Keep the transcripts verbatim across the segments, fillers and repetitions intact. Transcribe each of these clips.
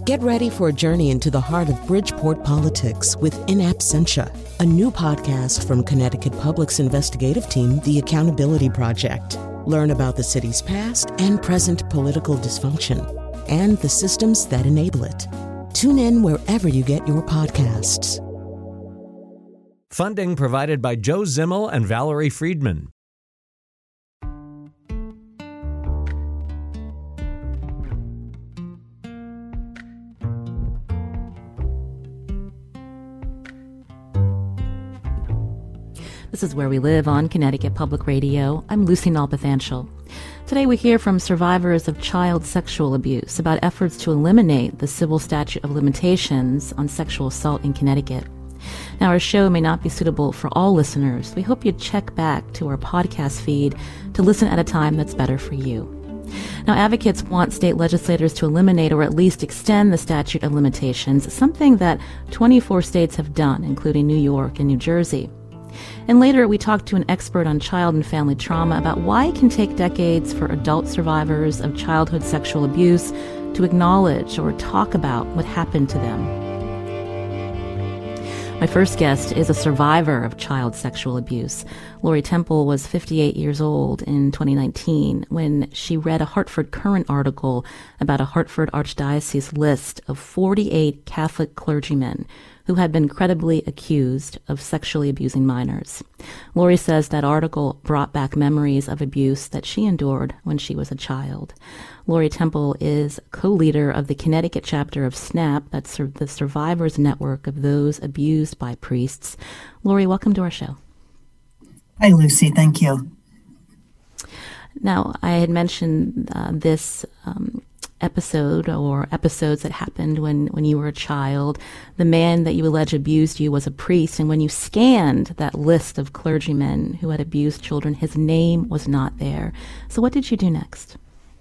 Get ready for a journey into the heart of Bridgeport politics with In Absentia, a new podcast from Connecticut Public's investigative team, The Accountability Project. Learn about the city's past and present political dysfunction and the systems that enable it. Tune in wherever you get your podcasts. Funding provided by Joe Zimmel and Valerie Friedman. This is Where We Live on Connecticut Public Radio. I'm Lucy Nalpathanchel. Today we hear from survivors of child sexual abuse about efforts to eliminate the civil statute of limitations on sexual assault in Connecticut. Now, our show may not be suitable for all listeners. We hope you check back to our podcast feed to listen at a time that's better for you. Now, advocates want state legislators to eliminate or at least extend the statute of limitations, something that twenty-four states have done, including New York and New Jersey. And later, we talked to an expert on child and family trauma about why it can take decades for adult survivors of childhood sexual abuse to acknowledge or talk about what happened to them. My first guest is a survivor of child sexual abuse. Lori Temple was fifty-eight years old in twenty nineteen when she read a Hartford Courant article about a Hartford Archdiocese list of forty-eight Catholic clergymen who had been credibly accused of sexually abusing minors. Lori says that article brought back memories of abuse that she endured when she was a child. Lori Temple is co-leader of the Connecticut chapter of SNAP, that's the Survivors Network of Those Abused by Priests. Lori, welcome to our show. Hi, Lucy. Thank you. Now, I had mentioned uh, this um, episode or episodes that happened when, when you were a child. The man that you allege abused you was a priest, and when you scanned that list of clergymen who had abused children, his name was not there. So what did you do next?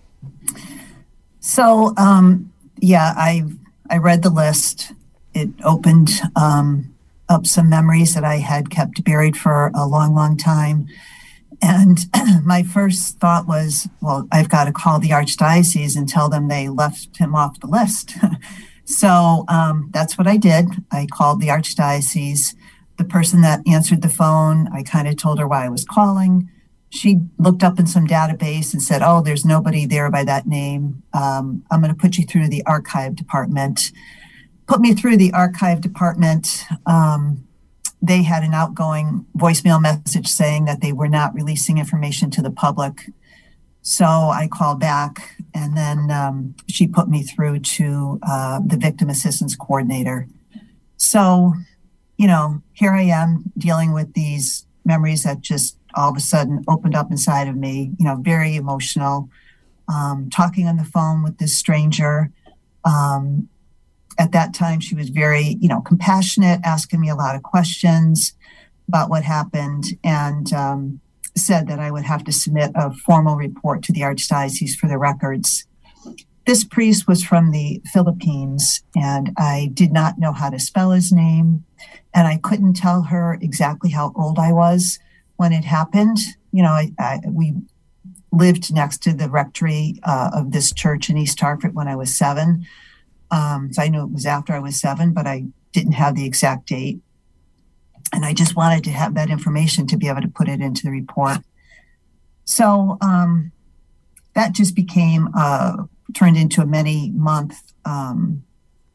So, um, yeah, I I read the list. It opened um, up some memories that I had kept buried for a long, long time. And my first thought was, well, I've got to call the Archdiocese and tell them they left him off the list. So um, that's what I did. I called the Archdiocese. The person that answered the phone, I kind of told her why I was calling. She looked up in some database and said, oh, there's nobody there by that name. Um, I'm going to put you through the archive department. Put me through the archive department. Um, they had an outgoing voicemail message saying that they were not releasing information to the public. So I called back, and then um, she put me through to uh, the victim assistance coordinator. So, you know, here I am dealing with these memories that just all of a sudden opened up inside of me, you know, very emotional, um, talking on the phone with this stranger. Um, at that time, she was very, you know, compassionate, asking me a lot of questions about what happened, and um, said that I would have to submit a formal report to the Archdiocese for the records. This priest was from the Philippines, and I did not know how to spell his name, and I couldn't tell her exactly how old I was when it happened. You know, I, I, we lived next to the rectory uh, of this church in East Hartford when I was seven. Um, so I knew it was after I was seven, but I didn't have the exact date. And I just wanted to have that information to be able to put it into the report. So um, that just became, uh, turned into a many month um,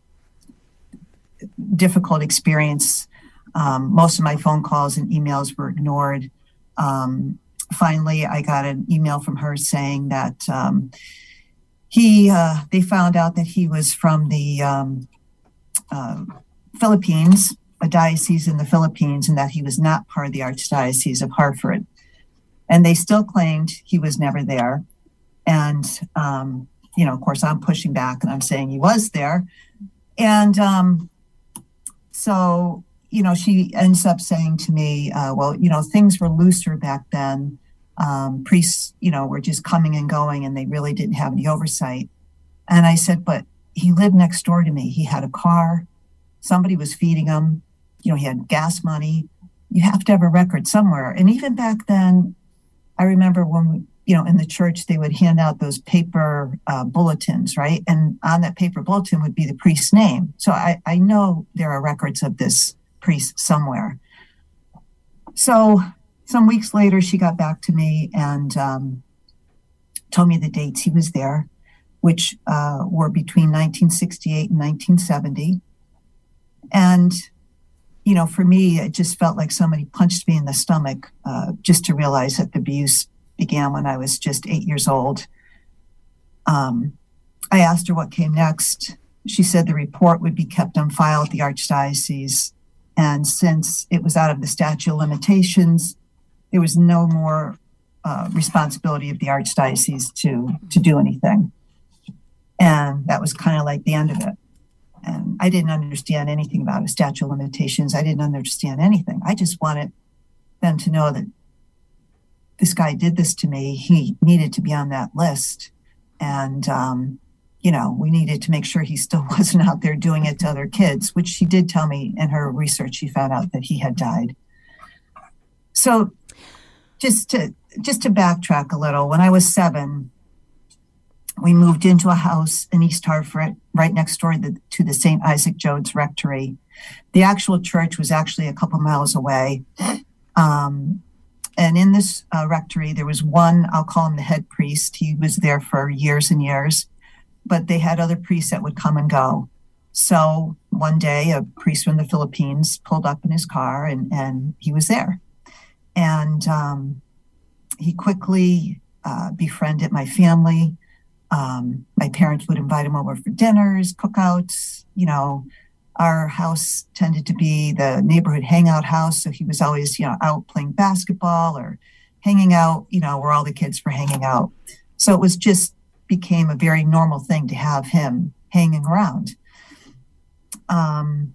difficult experience. Um, most of my phone calls and emails were ignored. Um, finally, I got an email from her saying that um, he, uh, they found out that he was from the um, uh, Philippines, a diocese in the Philippines, and that he was not part of the Archdiocese of Hartford. And they still claimed he was never there. And, um, you know, of course, I'm pushing back and I'm saying he was there. And um, so... you know, she ends up saying to me, uh, well, you know, things were looser back then. Um, priests, you know, were just coming and going, and they really didn't have any oversight. And I said, but he lived next door to me. He had a car. Somebody was feeding him. You know, he had gas money. You have to have a record somewhere. And even back then, I remember when you know, in the church, they would hand out those paper uh, bulletins, right? And on that paper bulletin would be the priest's name. So I, I know there are records of this priest somewhere. So some weeks later, she got back to me and um, told me the dates he was there, which uh, were between nineteen sixty-eight and nineteen seventy. And, you know, for me, it just felt like somebody punched me in the stomach uh, just to realize that the abuse began when I was just eight years old. Um, I asked her what came next. She said the report would be kept on file at the Archdiocese. And since it was out of the statute of limitations, there was no more uh, responsibility of the Archdiocese to, to do anything. And that was kind of like the end of it. And I didn't understand anything about a statute of limitations. I didn't understand anything. I just wanted them to know that this guy did this to me. He needed to be on that list. And, um, you know, we needed to make sure he still wasn't out there doing it to other kids, which she did tell me in her research. She found out that he had died. So just to, just to backtrack a little, when I was seven, we moved into a house in East Hartford, right next door to the, to the Saint Isaac Jones Rectory. The actual church was actually a couple miles away. Um, and in this uh, rectory, there was one, I'll call him the head priest. He was there for years and years, but they had other priests that would come and go. So one day, a priest from the Philippines pulled up in his car and, and he was there. And um, he quickly uh, befriended my family. Um, my parents would invite him over for dinners, cookouts. You know, our house tended to be the neighborhood hangout house. So he was always, you know, out playing basketball or hanging out, you know, where all the kids were hanging out. So it was just became a very normal thing to have him hanging around. Um,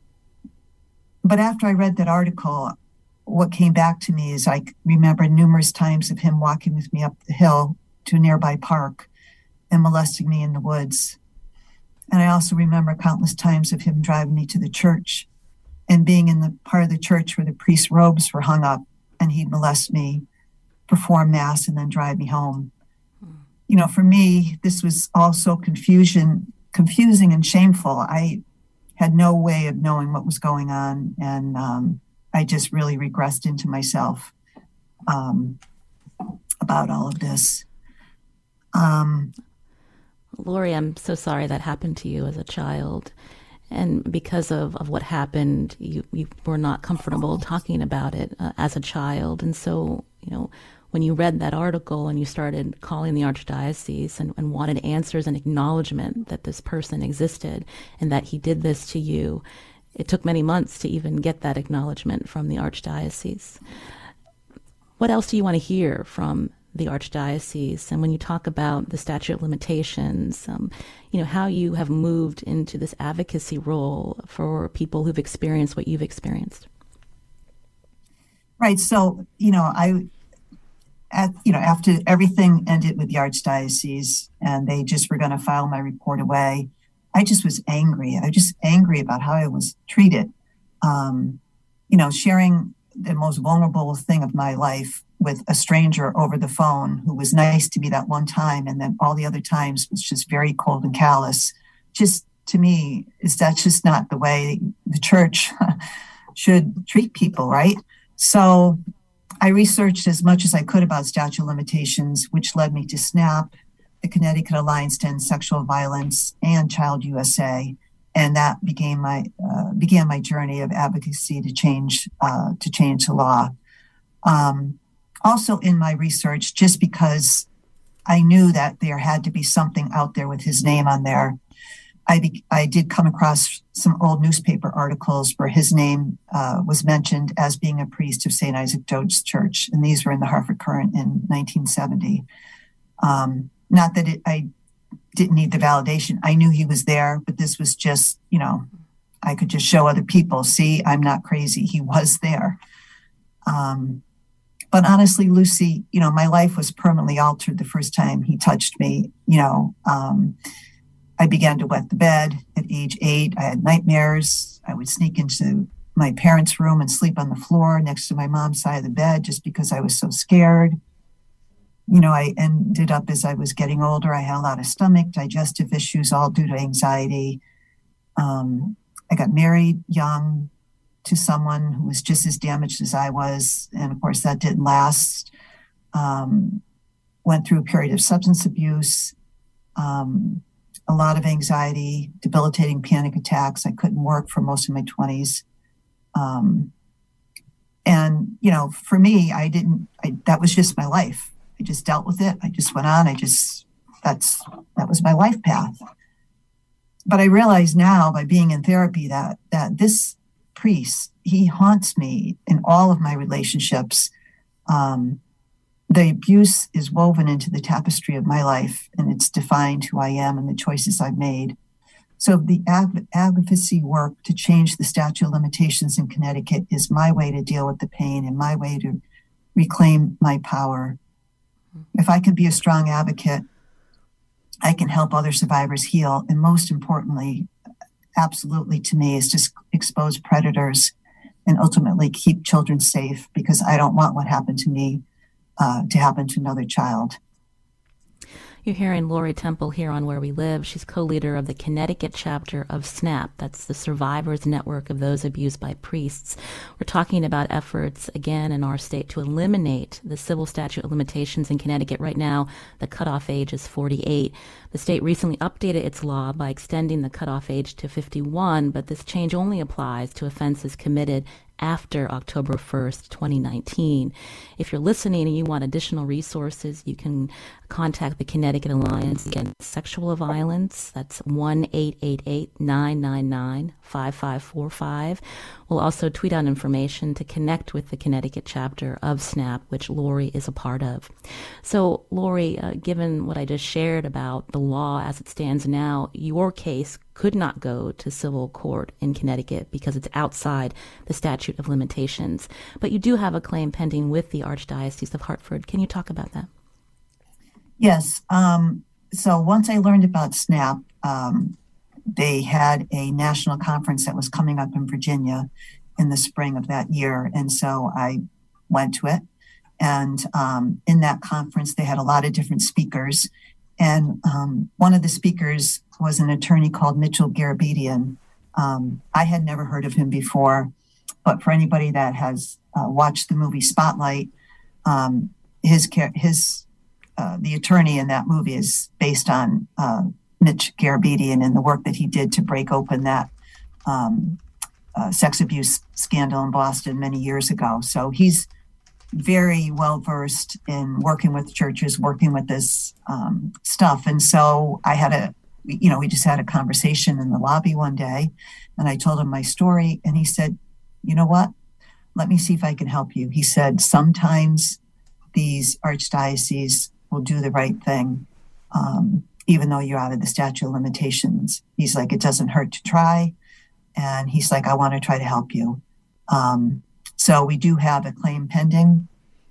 but after I read that article, what came back to me is I remember numerous times of him walking with me up the hill to a nearby park and molesting me in the woods. And I also remember countless times of him driving me to the church and being in the part of the church where the priest's robes were hung up, and he'd molest me, perform mass, and then drive me home. You know, for me, this was also confusion, confusing and shameful. I had no way of knowing what was going on, and um, I just really regressed into myself um, about all of this. Um, Lori, I'm so sorry that happened to you as a child. And because of, of what happened, you, you were not comfortable talking about it uh, as a child. And so, you know, when you read that article and you started calling the Archdiocese and, and wanted answers and acknowledgement that this person existed and that he did this to you, it took many months to even get that acknowledgement from the Archdiocese. What else do you want to hear from the Archdiocese? And when you talk about the statute of limitations, um, you know, how you have moved into this advocacy role for people who've experienced what you've experienced. Right. So, you know, I, at, you know, after everything ended with the Archdiocese and they just were going to file my report away, I just was angry. I was just angry about how I was treated. Um, you know, sharing the most vulnerable thing of my life with a stranger over the phone who was nice to me that one time, and then all the other times was just very cold and callous. Just to me, is that's just not the way the church should treat people, right? So I researched as much as I could about statute of limitations, which led me to SNAP, the Connecticut Alliance to End Sexual Violence, and Child U S A, and that began my uh, began my journey of advocacy to change uh, to change the law. Um, Also in my research, just because I knew that there had to be something out there with his name on there, I be, I did come across some old newspaper articles where his name uh, was mentioned as being a priest of Saint Isaac Jones Church, and these were in the Hartford Courant in nineteen seventy. Um, not that it, I didn't need the validation. I knew he was there, but this was just, you know, I could just show other people, see, I'm not crazy. He was there. Um, But honestly, Lucy, you know, my life was permanently altered the first time he touched me. You know, um, I began to wet the bed at age eight. I had nightmares. I would sneak into my parents' room and sleep on the floor next to my mom's side of the bed just because I was so scared. you know, I ended up as I was getting older, I had a lot of stomach, digestive issues, all due to anxiety. Um, I got married young to someone who was just as damaged as I was. And of course, that didn't last. Um, went through a period of substance abuse, um, a lot of anxiety, debilitating panic attacks. I couldn't work for most of my twenties. Um, and, you know, for me, I didn't, I, that was just my life. I just dealt with it. I just went on. I just, that's, that was my life path. But I realize now by being in therapy that, that this priest, he haunts me in all of my relationships. Um, the abuse is woven into the tapestry of my life, and it's defined who I am and the choices I've made. So the ag- advocacy work to change the statute of limitations in Connecticut is my way to deal with the pain and my way to reclaim my power. If I can be a strong advocate, I can help other survivors heal. And most importantly, absolutely to me, is to expose predators and ultimately keep children safe, because I don't want what happened to me uh, to happen to another child. You're hearing Lori Temple here on Where We Live. She's co-leader of the Connecticut chapter of SNAP. That's the Survivors Network of Those Abused by Priests. We're talking about efforts, again, in our state to eliminate the civil statute of limitations in Connecticut. Right now, the cutoff age is forty-eight. The state recently updated its law by extending the cutoff age to fifty-one, but this change only applies to offenses committed after October first, twenty nineteen. If you're listening and you want additional resources, you can contact the Connecticut Alliance Against Sexual Violence. That's one eight eight eight, nine nine nine, five five four five. We'll also tweet out information to connect with the Connecticut chapter of SNAP, which Lori is a part of. So, Lori, uh, given what I just shared about the law as it stands now, your case could not go to civil court in Connecticut because it's outside the statute of limitations. But you do have a claim pending with the Archdiocese of Hartford. Can you talk about that? Yes. Um, so once I learned about SNAP, um, they had a national conference that was coming up in Virginia in the spring of that year. And so I went to it. And um, in that conference, they had a lot of different speakers. And um, one of the speakers was an attorney called Mitchell Garabedian. Um, I had never heard of him before, but for anybody that has uh, watched the movie Spotlight, um, his his uh, the attorney in that movie is based on uh, Mitch Garabedian and the work that he did to break open that um, uh, sex abuse scandal in Boston many years ago. So he's very well versed in working with churches, working with this um, stuff. And so I had a, you know, we just had a conversation in the lobby one day, and I told him my story, and he said, you know what, let me see if I can help you. He said, sometimes these archdioceses will do the right thing, um, even though you're out of the statute of limitations. He's like, it doesn't hurt to try. And he's like, I want to try to help you. Um, So we do have a claim pending.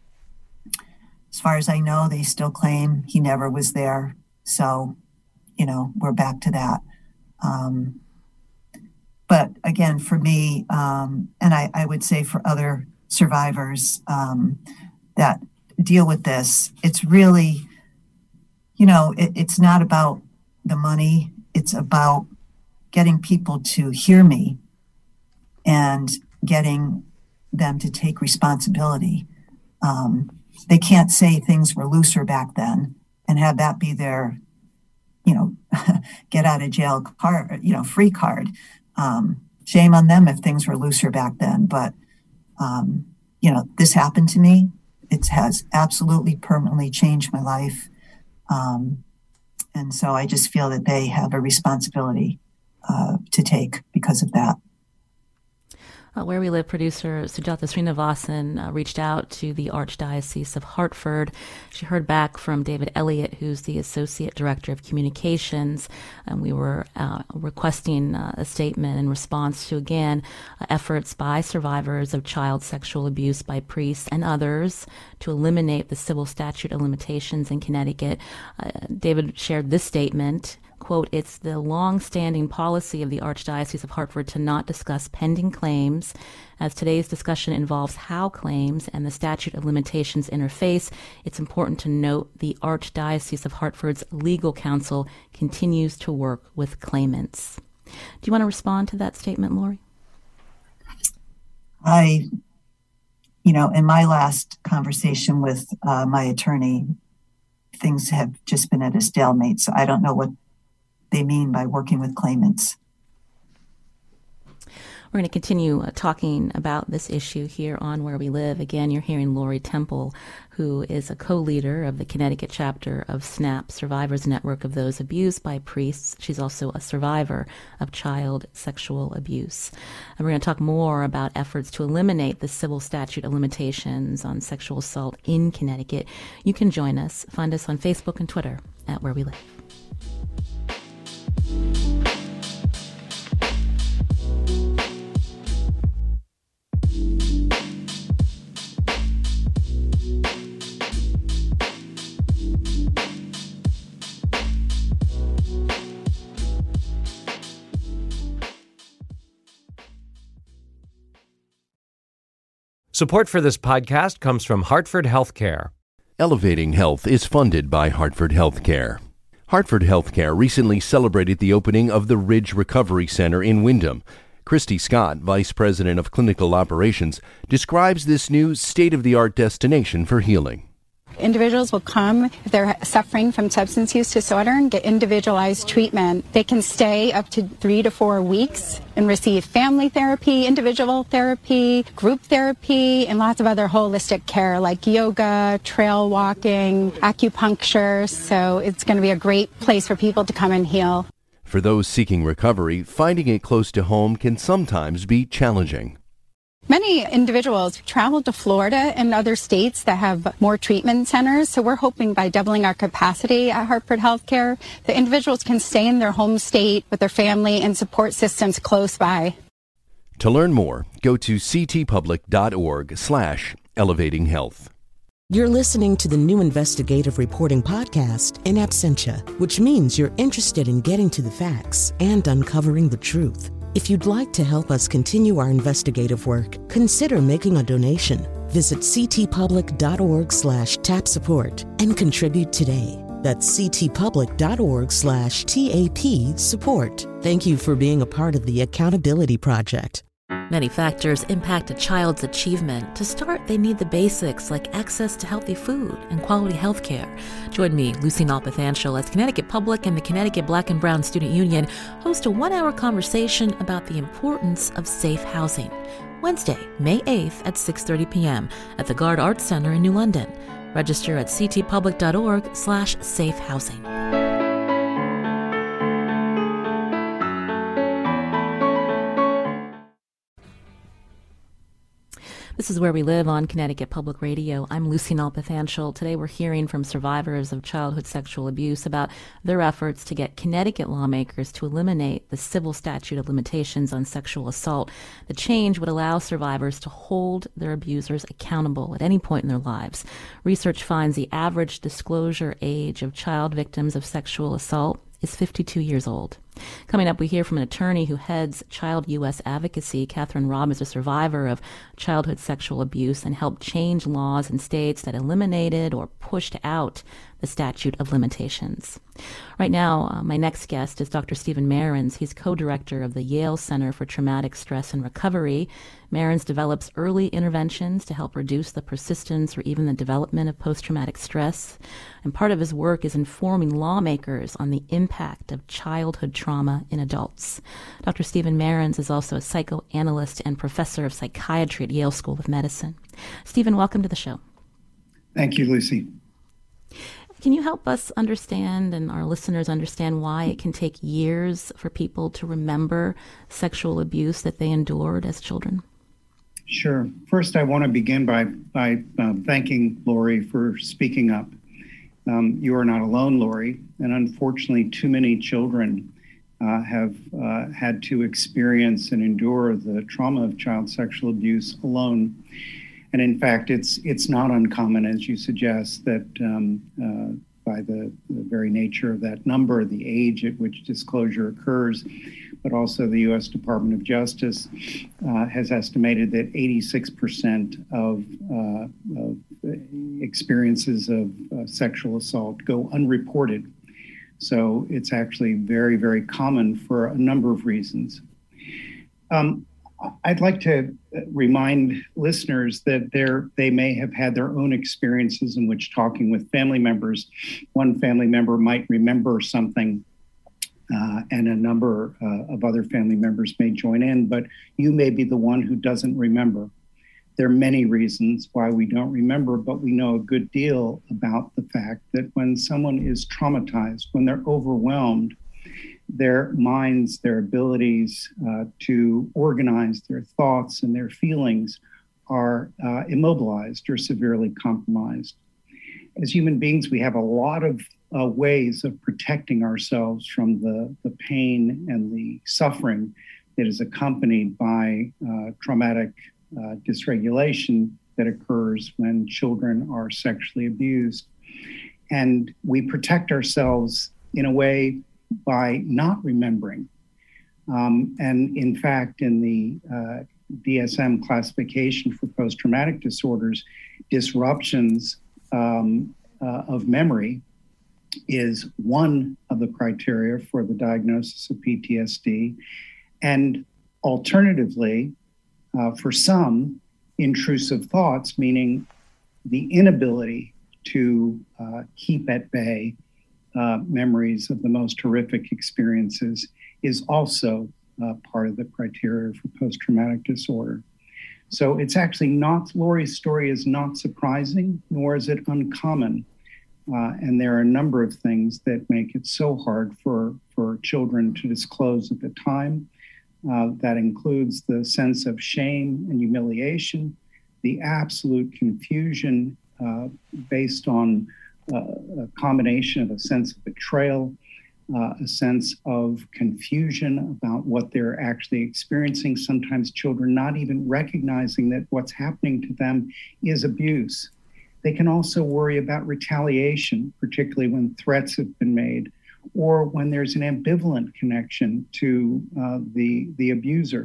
As far as I know, they still claim he never was there. So, you know, we're back to that. Um, but again, for me, um, and I, I would say for other survivors um, that deal with this, it's really, you know, it, it's not about the money. It's about getting people to hear me and getting them to take responsibility. Um, they can't say things were looser back then and have that be their, you know, get out of jail card, you know, free card. Um, shame on them if things were looser back then. But, um, you know, this happened to me. It has absolutely permanently changed my life. Um, and so I just feel that they have a responsibility uh, to take because of that. Uh, Where We Live producer Sujata Srinivasan uh, reached out to the Archdiocese of Hartford. She heard back from David Elliott, who's the Associate Director of Communications, and we were uh, requesting uh, a statement in response to, again, uh, efforts by survivors of child sexual abuse by priests and others to eliminate the civil statute of limitations in Connecticut. Uh, David shared this statement. quote, "It's the long-standing policy of the Archdiocese of Hartford to not discuss pending claims. As today's discussion involves how claims and the statute of limitations interface, it's important to note the Archdiocese of Hartford's legal counsel continues to work with claimants." Do you want to respond to that statement, Lori? I, you know, in my last conversation with uh, my attorney, things have just been at a stalemate. So I don't know what they mean by working with claimants. We're going to continue uh, talking about this issue here on Where We Live. Again, you're hearing Lori Temple, who is a co-leader of the Connecticut chapter of SNAP, Survivors Network of Those Abused by Priests. She's also a survivor of child sexual abuse. And we're going to talk more about efforts to eliminate the civil statute of limitations on sexual assault in Connecticut. You can join us. Find us on Facebook and Twitter at Where We Live. Support for this podcast comes from Hartford Healthcare. Elevating Health is funded by Hartford Healthcare. Hartford Healthcare recently celebrated the opening of the Ridge Recovery Center in Windham. Christy Scott, Vice President of Clinical Operations, describes this new state-of-the-art destination for healing. Individuals will come if they're suffering from substance use disorder and get individualized treatment. They can stay up to three to four weeks and receive family therapy, individual therapy, group therapy, and lots of other holistic care like yoga, trail walking, acupuncture. So it's going to be a great place for people to come and heal. For those seeking recovery, finding it close to home can sometimes be challenging. Many individuals travel to Florida and other states that have more treatment centers, so we're hoping by doubling our capacity at Hartford Healthcare, the individuals can stay in their home state with their family and support systems close by. To learn more, go to ctpublic.org slash elevating health. You're listening to the new investigative reporting podcast, In Absentia, which means you're interested in getting to the facts and uncovering the truth. If you'd like to help us continue our investigative work, consider making a donation. Visit ctpublic.org slash tap support and contribute today. That's ctpublic.org slash TAP support. Thank you for being a part of the Accountability Project. Many factors impact a child's achievement. To start, they need the basics like access to healthy food and quality health care. Join me, Lucy Nalpathanchel, as Connecticut Public and the Connecticut Black and Brown Student Union host a one-hour conversation about the importance of safe housing. Wednesday, May eighth at six thirty p.m. at the Gard Arts Center in New London. Register at ctpublic.org slash safe housing. This is Where We Live on Connecticut Public Radio. I'm Lucy Nalpathanchel. Today we're hearing from survivors of childhood sexual abuse about their efforts to get Connecticut lawmakers to eliminate the civil statute of limitations on sexual assault. The change would allow survivors to hold their abusers accountable at any point in their lives. Research finds the average disclosure age of child victims of sexual assault is fifty-two years old. Coming up, we hear from an attorney who heads Child U S Advocacy. Catherine Robb is a survivor of childhood sexual abuse and helped change laws in states that eliminated or pushed out the statute of limitations. Right now, uh, my next guest is Doctor Stephen Mehrens. He's co-director of the Yale Center for Traumatic Stress and Recovery. Mehrens develops early interventions to help reduce the persistence or even the development of post-traumatic stress. And part of his work is informing lawmakers on the impact of childhood trauma in adults. Doctor Stephen Mehrens is also a psychoanalyst and professor of psychiatry at Yale School of Medicine. Stephen, welcome to the show. Thank you, Lucy. Can you help us understand and our listeners understand why it can take years for people to remember sexual abuse that they endured as children? Sure. First, I want to begin by, by um, thanking Lori for speaking up. Um, you are not alone, Lori, and unfortunately, too many children uh, have uh, had to experience and endure the trauma of child sexual abuse alone. And in fact, it's it's not uncommon, as you suggest, that um, uh, by the, the very nature of that number, the age at which disclosure occurs, but also the U S Department of Justice uh, has estimated that eighty-six percent of, uh, of experiences of uh, sexual assault go unreported. So it's actually very, very common for a number of reasons. Um, I'd like to remind listeners that they're, they may have had their own experiences in which talking with family members, one family member might remember something uh, and a number uh, of other family members may join in, but you may be the one who doesn't remember. There are many reasons why we don't remember, but we know a good deal about the fact that when someone is traumatized, when they're overwhelmed, their minds, their abilities uh, to organize their thoughts and their feelings are uh, immobilized or severely compromised. As human beings, we have a lot of uh, ways of protecting ourselves from the, the pain and the suffering that is accompanied by uh, traumatic uh, dysregulation that occurs when children are sexually abused. And we protect ourselves in a way by not remembering. Um, and in fact, in the uh, D S M classification for post-traumatic disorders, disruptions um, uh, of memory is one of the criteria for the diagnosis of P T S D. And alternatively, uh, for some, intrusive thoughts, meaning the inability to uh, keep at bay Uh, memories of the most horrific experiences, is also uh, part of the criteria for post-traumatic disorder. So it's actually not, Lori's story is not surprising, nor is it uncommon. Uh, and there are a number of things that make it so hard for, for children to disclose at the time. Uh, that includes the sense of shame and humiliation, the absolute confusion uh, based on Uh, a combination of a sense of betrayal, uh, a sense of confusion about what they're actually experiencing. Sometimes children not even recognizing that what's happening to them is abuse. They can also worry about retaliation, particularly when threats have been made, or when there's an ambivalent connection to uh, the, the abuser.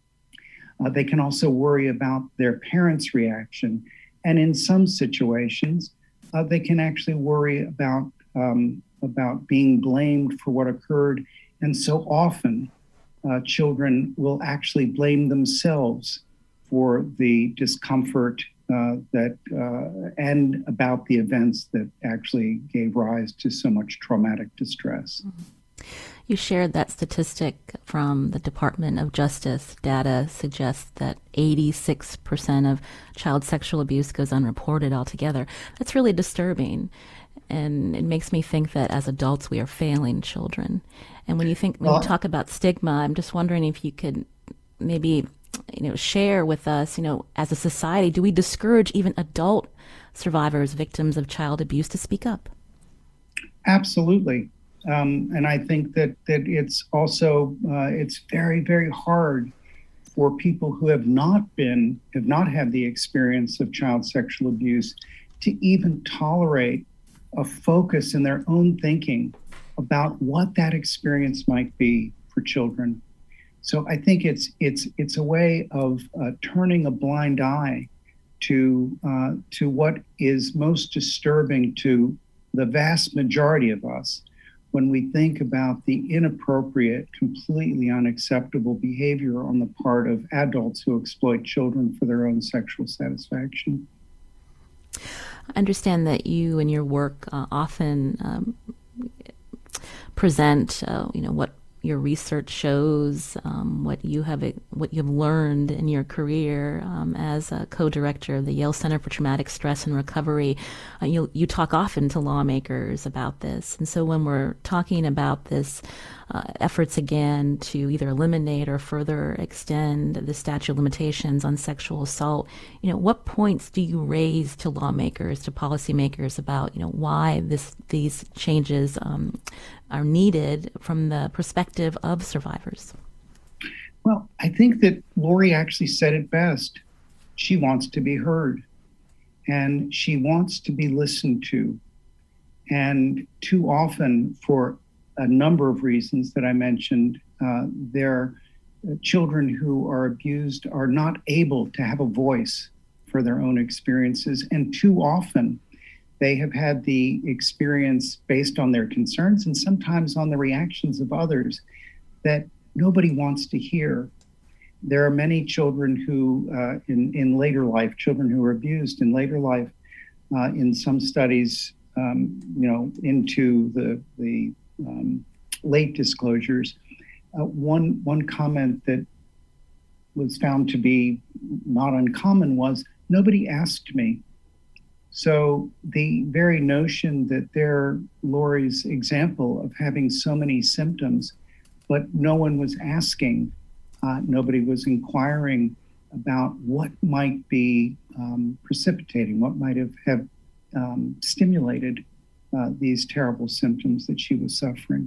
Uh, they can also worry about their parents' reaction. And in some situations, Uh, they can actually worry about um, about being blamed for what occurred. And so often, uh, children will actually blame themselves for the discomfort uh, that uh, and about the events that actually gave rise to so much traumatic distress. You shared that statistic from the Department of Justice. Data suggests that eighty-six percent of child sexual abuse goes unreported altogether. That's really disturbing. And it makes me think that as adults, we are failing children. And when you think, when you talk about stigma, I'm just wondering if you could maybe, you know, share with us, you know, as a society, do we discourage even adult survivors, victims of child abuse, to speak up? Absolutely. Um, and I think that that it's also uh, it's very, very hard for people who have not been have not had the experience of child sexual abuse to even tolerate a focus in their own thinking about what that experience might be for children. So I think it's it's it's a way of uh, turning a blind eye to uh, to what is most disturbing to the vast majority of us when we think about the inappropriate, completely unacceptable behavior on the part of adults who exploit children for their own sexual satisfaction. I understand that you and your work uh, often um, present, uh, you know, what your research shows, um, what you have what you've learned in your career um, as a co-director of the Yale Center for Traumatic Stress and Recovery. Uh, you you talk often to lawmakers about this, and so when we're talking about this uh, efforts again to either eliminate or further extend the statute of limitations on sexual assault, you know, what points do you raise to lawmakers, to policymakers about, you know, why this these changes um, are needed from the perspective of survivors? Well, I think that Lori actually said it best. She wants to be heard, and she wants to be listened to. And too often, for a number of reasons that I mentioned, uh, their children who are abused are not able to have a voice for their own experiences. And too often, they have had the experience based on their concerns and sometimes on the reactions of others that nobody wants to hear. There are many children who, uh, in, in later life, children who are abused in later life, uh, in some studies, um, you know, into the, the um, late disclosures, uh, one, one comment that was found to be not uncommon was, nobody asked me. So the very notion that they're Lori's example of having so many symptoms, but no one was asking, uh, nobody was inquiring about what might be um, precipitating, what might have, have um, stimulated uh, these terrible symptoms that she was suffering.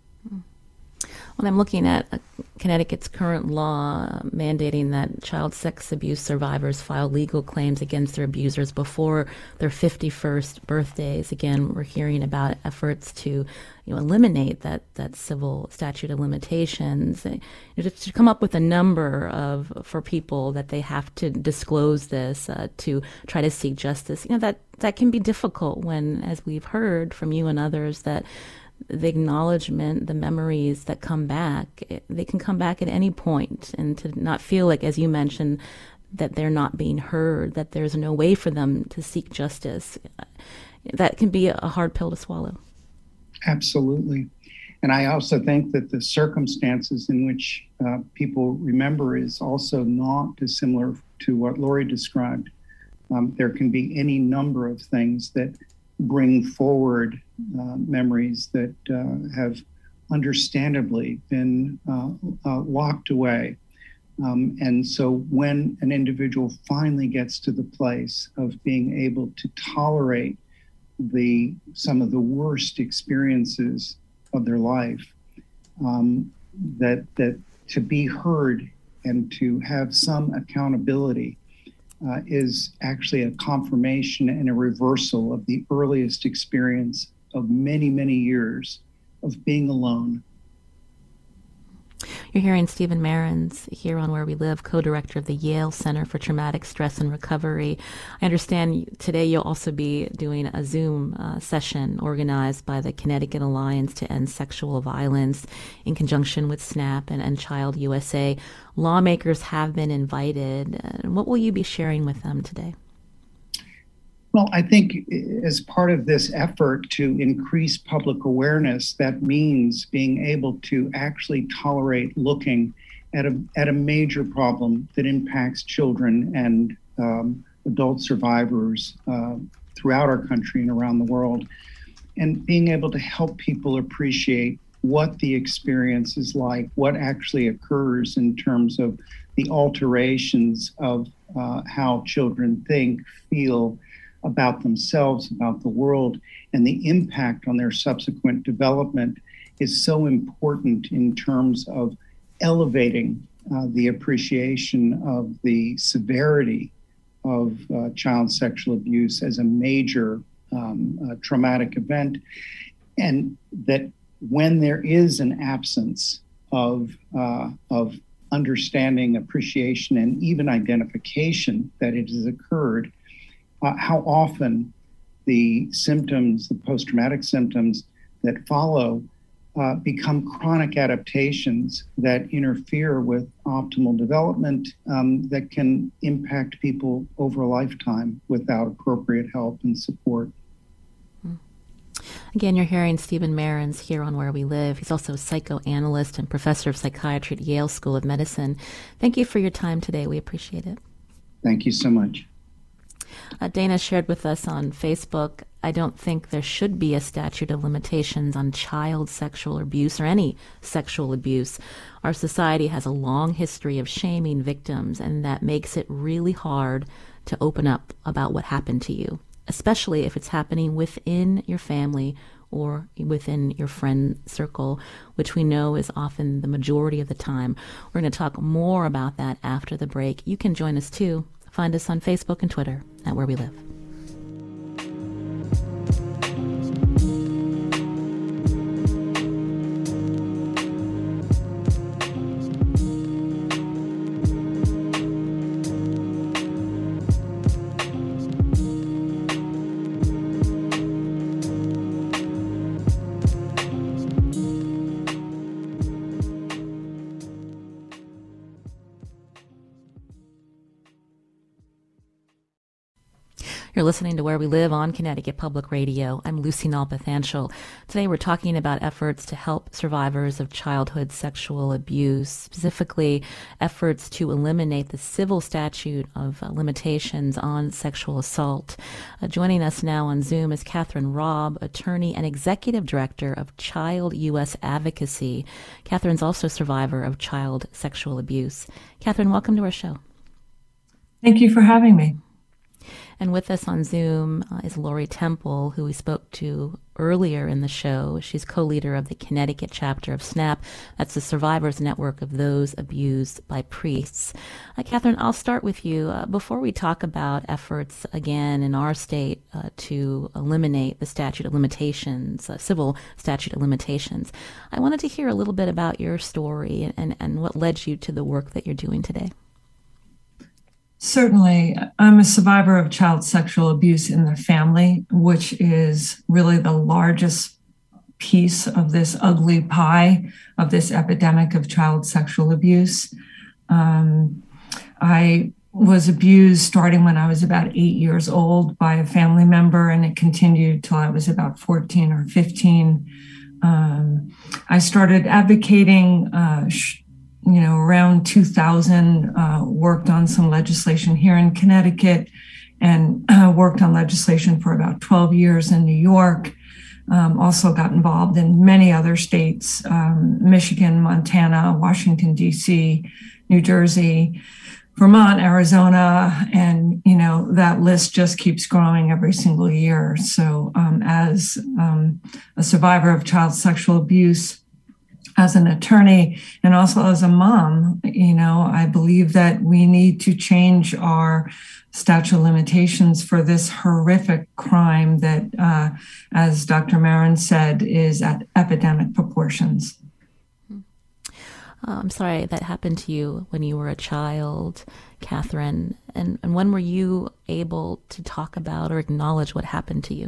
When I'm looking at Connecticut's current law mandating that child sex abuse survivors file legal claims against their abusers before their fifty-first birthdays, again, we're hearing about efforts to, you know, eliminate that, that civil statute of limitations, you know, to come up with a number of for people that they have to disclose this uh, to try to seek justice. You know, that that can be difficult when, as we've heard from you and others, that the acknowledgement, the memories that come back, they can come back at any point, and to not feel like, as you mentioned, that they're not being heard, that there's no way for them to seek justice. That can be a hard pill to swallow. Absolutely. And I also think that the circumstances in which uh, people remember is also not dissimilar to what Lori described. Um, there can be any number of things that bring forward uh, memories that uh, have understandably been uh, uh, locked away. Um, and so when an individual finally gets to the place of being able to tolerate the some of the worst experiences of their life, um, that that to be heard and to have some accountability Uh, is actually a confirmation and a reversal of the earliest experience of many, many years of being alone. You're hearing Stephen Mehrens here on Where We Live, co-director of the Yale Center for Traumatic Stress and Recovery. I understand today you'll also be doing a Zoom uh, session organized by the Connecticut Alliance to End Sexual Violence in conjunction with SNAP and, and Child U S A. Lawmakers have been invited. Uh, what will you be sharing with them today? Well, I think as part of this effort to increase public awareness, that means being able to actually tolerate looking at a at a major problem that impacts children and um, adult survivors uh, throughout our country and around the world, and being able to help people appreciate what the experience is like, what actually occurs in terms of the alterations of uh, how children think, feel, about themselves, about the world, and the impact on their subsequent development is so important in terms of elevating uh, the appreciation of the severity of uh, child sexual abuse as a major um, uh, traumatic event, and that when there is an absence of uh, of understanding, appreciation, and even identification that it has occurred, Uh, how often the symptoms, the post-traumatic symptoms that follow uh, become chronic adaptations that interfere with optimal development um, that can impact people over a lifetime without appropriate help and support. Again, you're hearing Stephen Mehrens here on Where We Live. He's also a psychoanalyst and professor of psychiatry at Yale School of Medicine. Thank you for your time today. We appreciate it. Thank you so much. Uh, Dana shared with us on Facebook, I don't think there should be a statute of limitations on child sexual abuse or any sexual abuse. Our society has a long history of shaming victims, and that makes it really hard to open up about what happened to you, especially if it's happening within your family or within your friend circle, which we know is often the majority of the time. We're going to talk more about that after the break. You can join us too. Find us on Facebook and Twitter at Where We Live. You're listening to Where We Live on Connecticut Public Radio. I'm Lucy Nalpathanchel. Today we're talking about efforts to help survivors of childhood sexual abuse, specifically efforts to eliminate the civil statute of uh, limitations on sexual assault. Uh, joining us now on Zoom is Catherine Robb, attorney and executive director of Child U S Advocacy. Catherine's also a survivor of child sexual abuse. Catherine, welcome to our show. Thank you for having me. And with us on Zoom uh, is Lori Temple, who we spoke to earlier in the show. She's co-leader of the Connecticut chapter of SNAP. That's the Survivors Network of Those Abused by Priests. Uh, Catherine, I'll start with you. Uh, before we talk about efforts, again, in our state uh, to eliminate the statute of limitations, uh, civil statute of limitations, I wanted to hear a little bit about your story and, and, and what led you to the work that you're doing today. Certainly. I'm a survivor of child sexual abuse in the family, which is really the largest piece of this ugly pie of this epidemic of child sexual abuse. Um, I was abused starting when I was about eight years old by a family member, and it continued till I was about fourteen or fifteen. Um, I started advocating uh, sh- you know, around two thousand, uh, worked on some legislation here in Connecticut and uh, worked on legislation for about twelve years in New York. Um, also got involved in many other states, um, Michigan, Montana, Washington, D C, New Jersey, Vermont, Arizona, and, you know, that list just keeps growing every single year. So um, as um, a survivor of child sexual abuse, as an attorney and also as a mom, you know, I believe that we need to change our statute of limitations for this horrific crime that, uh, as Doctor Marin said, is at epidemic proportions. Uh, I'm sorry that happened to you when you were a child, Catherine. And, and when were you able to talk about or acknowledge what happened to you?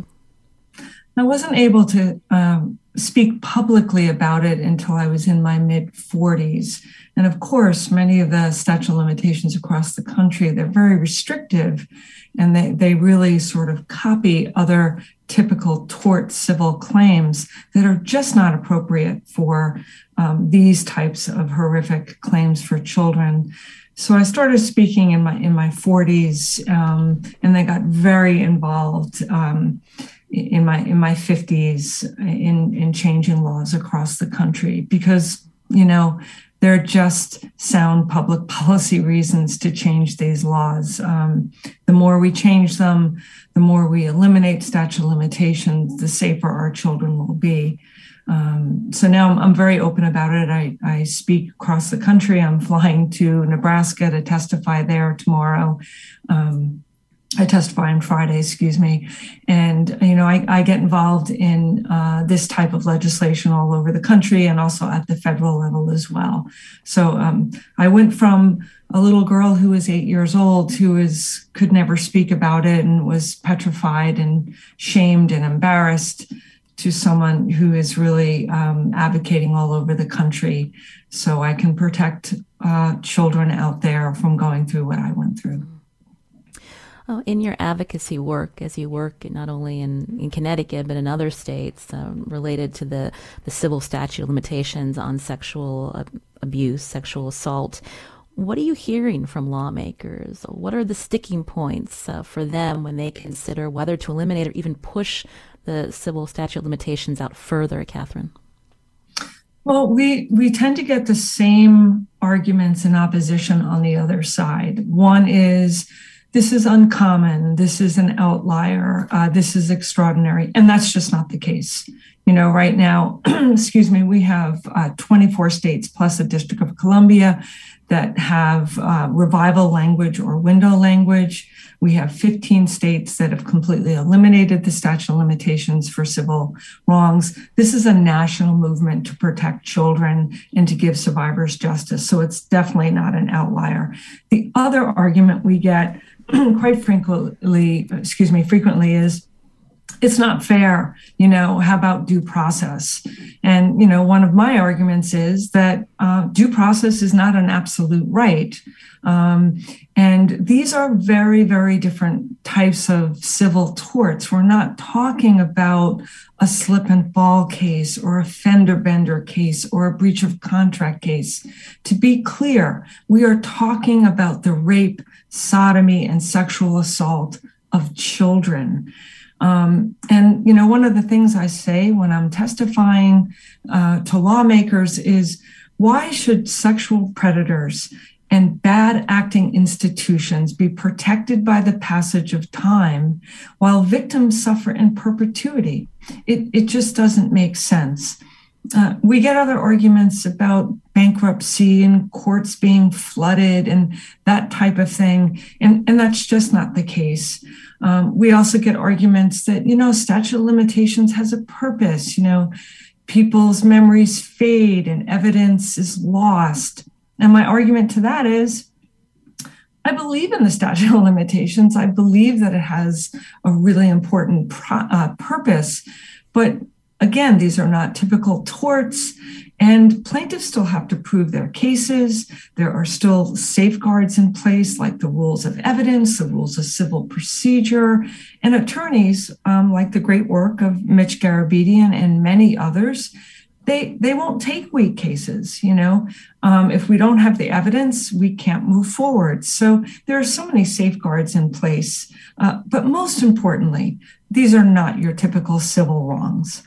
I wasn't able to um, speak publicly about it until I was in my mid forties. And of course, many of the statute of limitations across the country, they're very restrictive, and they, they really sort of copy other typical tort civil claims that are just not appropriate for um, these types of horrific claims for children. So I started speaking in my in my forties, um, and they got very involved um, in my in my fifties in in changing laws across the country because, you know, they're just sound public policy reasons to change these laws. Um, the more we change them, the more we eliminate statute of limitations, the safer our children will be. Um, so now I'm, I'm very open about it. I, I speak across the country. I'm flying to Nebraska to testify there tomorrow. Um, I testify on Friday, excuse me. And, you know, I, I get involved in uh, this type of legislation all over the country and also at the federal level as well. So um, I went from a little girl who was eight years old who is, could never speak about it and was petrified and shamed and embarrassed to someone who is really um, advocating all over the country so I can protect uh, children out there from going through what I went through. Oh, in your advocacy work, as you work not only in, in Connecticut, but in other states um, related to the, the civil statute of limitations on sexual uh, abuse, sexual assault, what are you hearing from lawmakers? What are the sticking points uh, for them when they consider whether to eliminate or even push the civil statute of limitations out further, Catherine? Well, we, we tend to get the same arguments in opposition on the other side. One is, this is uncommon, this is an outlier, uh, this is extraordinary, and that's just not the case. You know, right now, excuse me, we have uh, twenty-four states plus the District of Columbia that have uh, revival language or window language. We have fifteen states that have completely eliminated the statute of limitations for civil wrongs. This is a national movement to protect children and to give survivors justice. So it's definitely not an outlier. The other argument we get quite frequently, excuse me, frequently is, it's not fair. You know, how about due process? And, you know, one of my arguments is that uh, due process is not an absolute right. Um, and these are very, very different types of civil torts. We're not talking about a slip and fall case or a fender bender case or a breach of contract case. To be clear, we are talking about the rape, sodomy, and sexual assault of children. Um, and, you know, one of the things I say when I'm testifying uh, to lawmakers is, why should sexual predators and bad acting institutions be protected by the passage of time while victims suffer in perpetuity? It, it just doesn't make sense. Uh, we get other arguments about bankruptcy and courts being flooded and that type of thing, and, and that's just not the case. Um, we also get arguments that, you know, statute of limitations has a purpose. You know, people's memories fade and evidence is lost. And my argument to that is, I believe in the statute of limitations. I believe that it has a really important pro- uh, purpose. But again, these are not typical torts, and plaintiffs still have to prove their cases. There are still safeguards in place, like the rules of evidence, the rules of civil procedure, and attorneys, um, like the great work of Mitch Garabedian and many others, they they won't take weak cases. You know, um, if we don't have the evidence, we can't move forward. So there are so many safeguards in place. Uh, but most importantly, these are not your typical civil wrongs.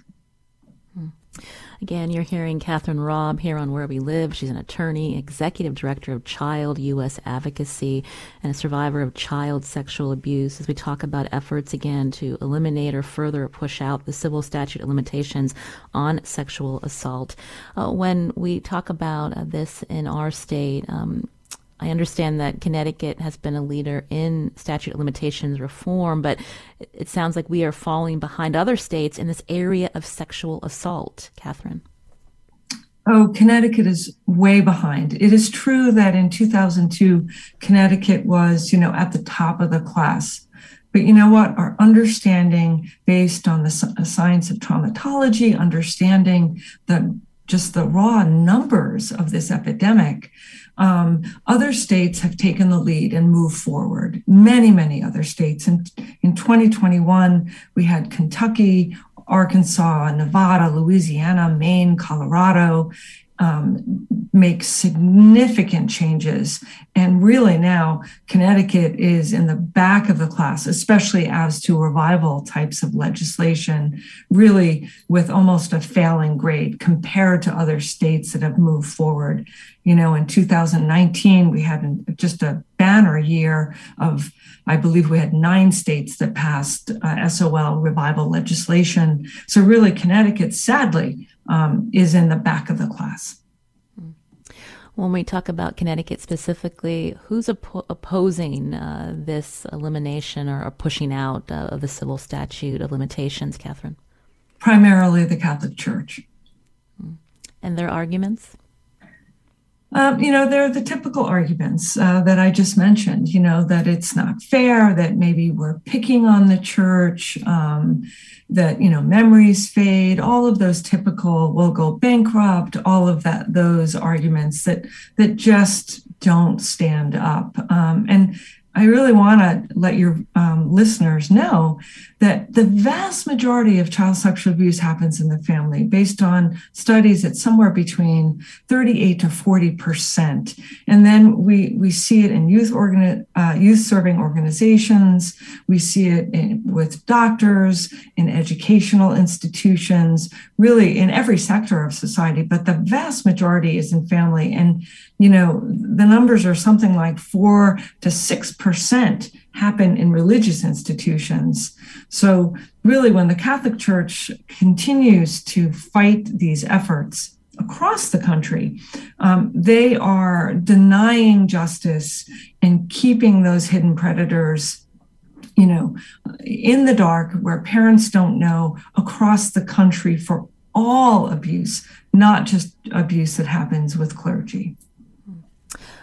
Again, you're hearing Catherine Raub here on Where We Live. She's an attorney, executive director of Child U S Advocacy, and a survivor of child sexual abuse, as we talk about efforts, again, to eliminate or further push out the civil statute of limitations on sexual assault. Uh, when we talk about uh, this in our state, um, I understand that Connecticut has been a leader in statute of limitations reform, but it sounds like we are falling behind other states in this area of sexual assault. Catherine? Oh, Connecticut is way behind. It is true that in two thousand two, Connecticut was, you know, at the top of the class. But you know what? Our understanding based on the science of traumatology, understanding the just the raw numbers of this epidemic, Um, other states have taken the lead and moved forward. Many, many other states. And in twenty twenty-one, we had Kentucky, Arkansas, Nevada, Louisiana, Maine, Colorado um, make significant changes. And really now, Connecticut is in the back of the class, especially as to revival types of legislation, really with almost a failing grade compared to other states that have moved forward. You know, in two thousand nineteen, we had just a banner year of, I believe we had nine states that passed uh, S O L revival legislation. So really, Connecticut, sadly, um, is in the back of the class. When we talk about Connecticut specifically, who's op- opposing uh, this elimination or, or pushing out uh, of the civil statute of limitations, Catherine? Primarily the Catholic Church. And their arguments? Um, you know, they're the typical arguments uh, that I just mentioned, you know, that it's not fair, that maybe we're picking on the church, um, that, you know, memories fade, all of those typical, we'll go bankrupt, all of that, those arguments that that just don't stand up. Um, and I really want to let your um, listeners know that the vast majority of child sexual abuse happens in the family, based on studies at somewhere between thirty-eight to forty percent. And then we we see it in youth organi- uh, youth serving organizations. We see it in, with doctors, in educational institutions, really in every sector of society. But the vast majority is in family. And, you know, the numbers are something like four to six percent happen in religious institutions. So really, when the Catholic Church continues to fight these efforts across the country, um, they are denying justice and keeping those hidden predators, you know, in the dark, where parents don't know, across the country for all abuse, not just abuse that happens with clergy.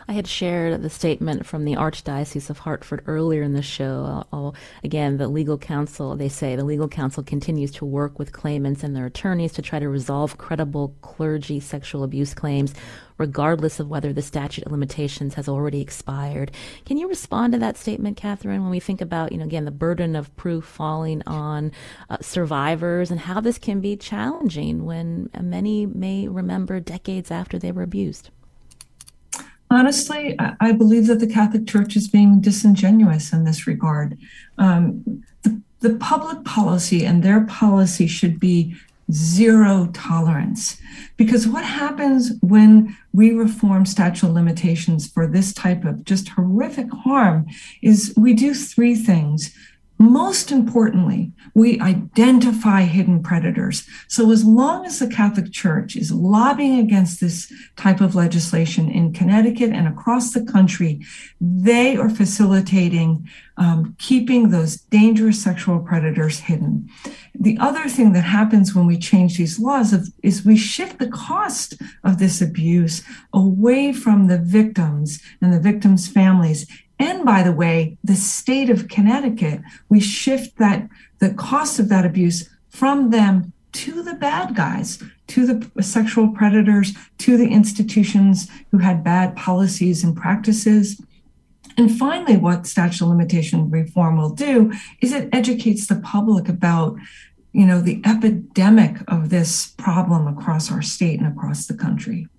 I had shared the statement from the Archdiocese of Hartford earlier in the show. I'll, again, the legal counsel, they say the legal counsel continues to work with claimants and their attorneys to try to resolve credible clergy sexual abuse claims, regardless of whether the statute of limitations has already expired. Can you respond to that statement, Catherine, when we think about, you know, again, the burden of proof falling on uh, survivors and how this can be challenging when many may remember decades after they were abused? Honestly, I believe that the Catholic Church is being disingenuous in this regard. Um, the, the public policy and their policy should be zero tolerance. Because what happens when we reform statute of limitations for this type of just horrific harm is we do three things. Most importantly, we identify hidden predators. So as long as the Catholic Church is lobbying against this type of legislation in Connecticut and across the country, they are facilitating um, keeping those dangerous sexual predators hidden. The other thing that happens when we change these laws of, is we shift the cost of this abuse away from the victims and the victims' families. And by the way, the state of Connecticut, we shift that the cost of that abuse from them to the bad guys, to the sexual predators, to the institutions who had bad policies and practices. And finally, what statute of limitation reform will do is it educates the public about, you know, the epidemic of this problem across our state and across the country.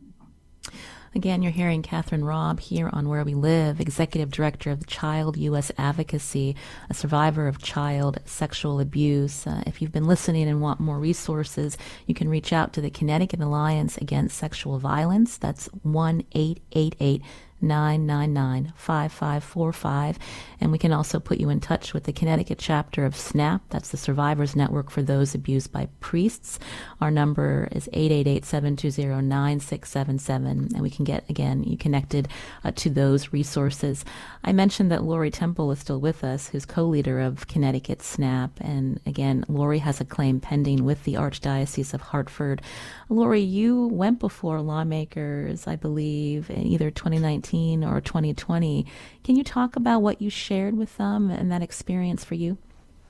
Again, you're hearing Catherine Robb here on Where We Live, Executive Director of the Child U S Advocacy, a survivor of child sexual abuse. Uh, if you've been listening and want more resources, you can reach out to the Connecticut Alliance Against Sexual Violence. That's one eight eight eight nine nine nine five five four five. And we can also put you in touch with the Connecticut chapter of SNAP. That's the Survivors Network for Those Abused by Priests. Our number is eight eight eight, seven two zero, nine six seven seven. And we can get, again, you connected uh, to those resources. I mentioned that Lori Temple is still with us, who's co-leader of Connecticut SNAP. And again, Lori has a claim pending with the Archdiocese of Hartford. Lori, you went before lawmakers, I believe, in either twenty nineteen or twenty twenty. Can you talk about what you shared with them and that experience for you?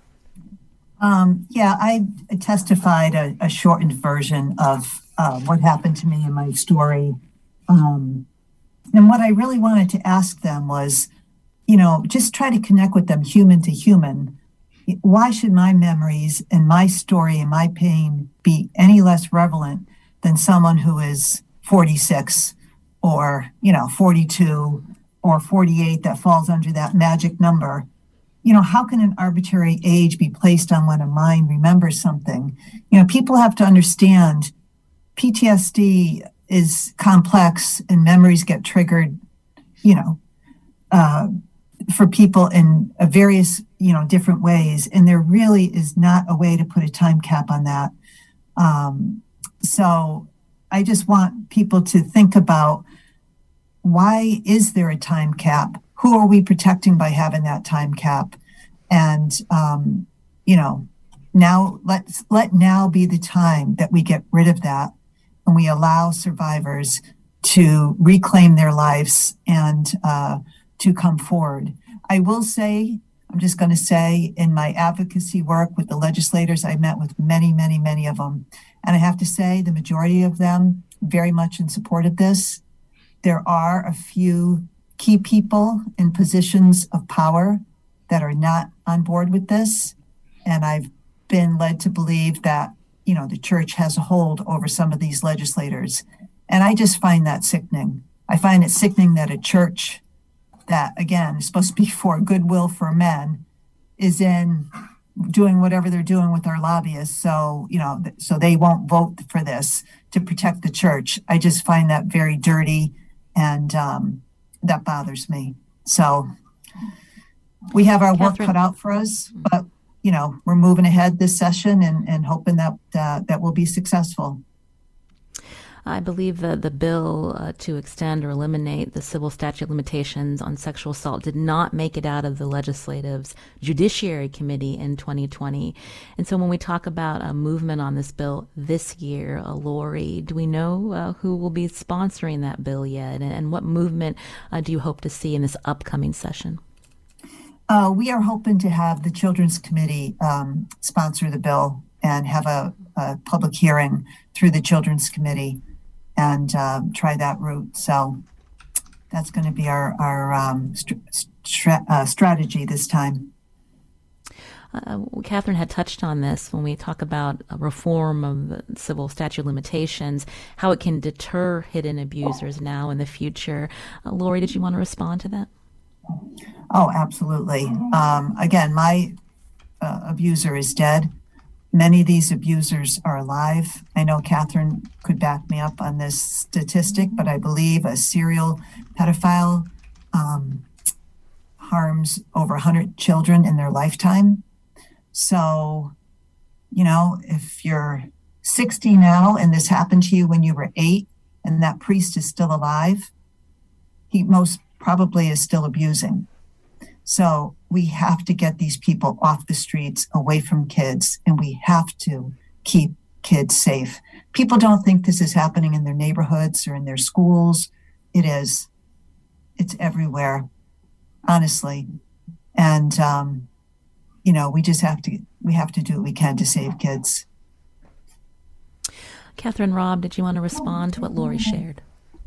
Um, yeah, I testified a, a shortened version of uh, what happened to me in my story. Um, and what I really wanted to ask them was, you know, just try to connect with them human to human. Why should my memories and my story and my pain be any less relevant than someone who is forty-six or, you know, forty-two or forty-eight that falls under that magic number? You know, how can an arbitrary age be placed on when a mind remembers something? You know, people have to understand P T S D is complex and memories get triggered, you know, uh, for people in a various, you know, different ways. And there really is not a way to put a time cap on that. Um, so I just want people to think about, why is there a time cap? Who are we protecting by having that time cap? And, um, you know, now let's let now be the time that we get rid of that and we allow survivors to reclaim their lives and uh, to come forward. I will say, I'm just going to say, in my advocacy work with the legislators, I met with many, many, many of them. And I have to say, the majority of them very much in support of this. There are a few key people in positions of power that are not on board with this. And I've been led to believe that, you know, the church has a hold over some of these legislators. And I just find that sickening. I find it sickening that a church that, again, is supposed to be for goodwill for men is in doing whatever they're doing with our lobbyists. So, you know, so they won't vote for this to protect the church. I just find that very dirty. And um, that bothers me. So we have our Catherine. work cut out for us, but, you know, we're moving ahead this session and, and hoping that uh, that will be successful. I believe that the bill uh, to extend or eliminate the civil statute of limitations on sexual assault did not make it out of the legislative's Judiciary Committee in twenty twenty. And so when we talk about a movement on this bill this year, uh, Lori, do we know uh, who will be sponsoring that bill yet? And, and what movement uh, do you hope to see in this upcoming session? Uh, we are hoping to have the Children's Committee um, sponsor the bill and have a, a public hearing through the Children's Committee and um, try that route. So that's going to be our, our um, st- st- uh, strategy this time. Uh, Catherine had touched on this when we talk about a reform of the civil statute of limitations, how it can deter hidden abusers now in the future. Uh, Lori, did you want to respond to that? Oh, absolutely. Um, again, my uh, abuser is dead. Many of these abusers are alive. I know Catherine could back me up on this statistic, but I believe a serial pedophile um, harms over one hundred children in their lifetime. So, you know, if you're sixty now and this happened to you when you were eight and that priest is still alive, he most probably is still abusing. So we have to get these people off the streets, away from kids, and we have to keep kids safe. People don't think this is happening in their neighborhoods or in their schools. It is. It's everywhere, honestly. And, um, you know, we just have to, we have to do what we can to save kids. Catherine, Rob, did you want to respond to what Lori shared?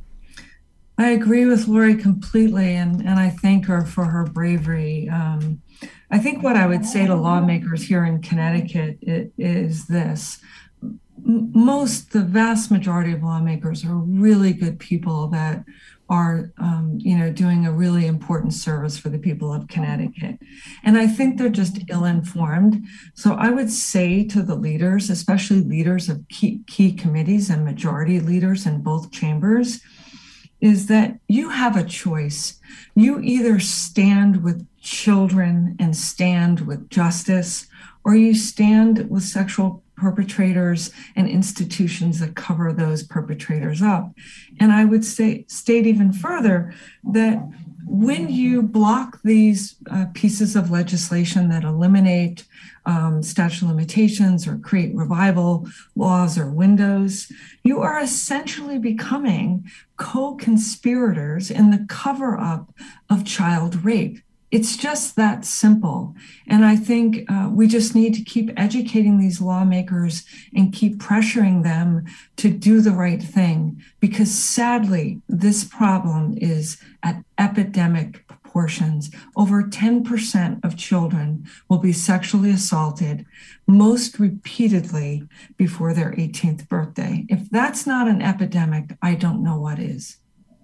I agree with Lori completely, and, and I thank her for her bravery. Um, I think what I would say to lawmakers here in Connecticut is, is this. Most, the vast majority of lawmakers are really good people that are, um, you know, doing a really important service for the people of Connecticut. And I think they're just ill-informed. So I would say to the leaders, especially leaders of key, key committees and majority leaders in both chambers, is that you have a choice. You either stand with children and stand with justice, or you stand with sexual perpetrators and institutions that cover those perpetrators up. And I would say, state even further that when you block these uh, pieces of legislation that eliminate um, statute of limitations or create revival laws or windows, you are essentially becoming co-conspirators in the cover-up of child rape. It's just that simple. And I think uh, we just need to keep educating these lawmakers and keep pressuring them to do the right thing, because sadly, this problem is at epidemic proportions. Over ten percent of children will be sexually assaulted, most repeatedly before their eighteenth birthday. If that's not an epidemic, I don't know what is.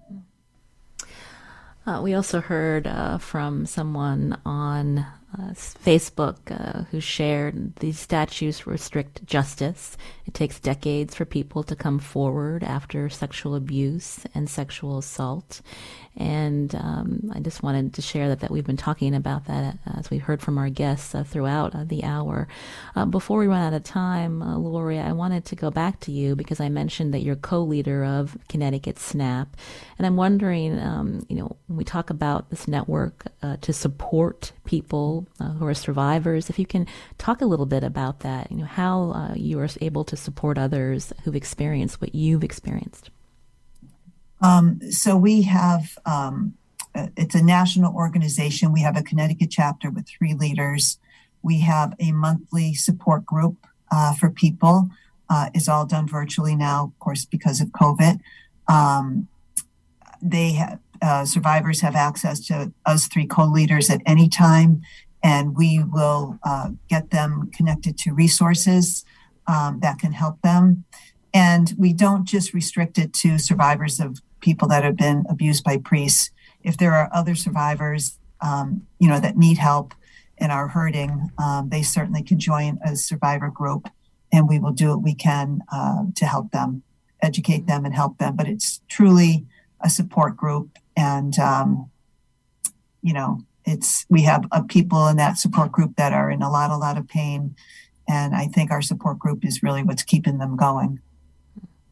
Uh, we also heard uh, from someone on uh, Facebook uh, who shared these statutes restrict justice. It takes decades for people to come forward after sexual abuse and sexual assault. And um, I just wanted to share that, that we've been talking about that as we heard from our guests uh, throughout uh, the hour. Uh, before we run out of time, uh, Lori, I wanted to go back to you because I mentioned that you're co-leader of Connecticut SNAP. And I'm wondering, um, you know, when we talk about this network uh, to support people uh, who are survivors, if you can talk a little bit about that, you know, how uh, you are able to support others who've experienced what you've experienced. Um, so we have, um, it's a national organization. We have a Connecticut chapter with three leaders. We have a monthly support group uh, for people. Uh, it's all done virtually now, of course, because of COVID. Um, they have, uh, survivors have access to us three co-leaders at any time, and we will uh, get them connected to resources um, that can help them. And we don't just restrict it to survivors of people that have been abused by priests. If there are other survivors, um, you know, that need help and are hurting, um, they certainly can join a survivor group, and we will do what we can uh, to help them, educate them and help them. But it's truly a support group. And, um, you know, it's, we have uh, people in that support group that are in a lot, a lot of pain. And I think our support group is really what's keeping them going.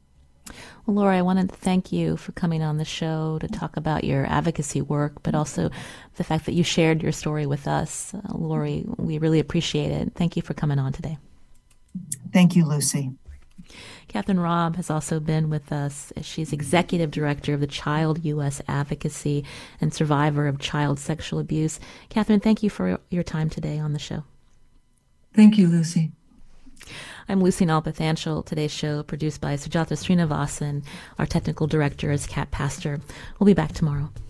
Well, Lori, I wanted to thank you for coming on the show to talk about your advocacy work, but also the fact that you shared your story with us. Uh, Lori, we really appreciate it. Thank you for coming on today. Thank you, Lucy. Catherine Robb has also been with us. She's Executive Director of the Child U S Advocacy and survivor of child sexual abuse. Catherine, thank you for your time today on the show. Thank you, Lucy. I'm Lucy Nalpathanchel. Today's show produced by Sujata Srinivasan. Our technical director is Kat Pastor. We'll be back tomorrow.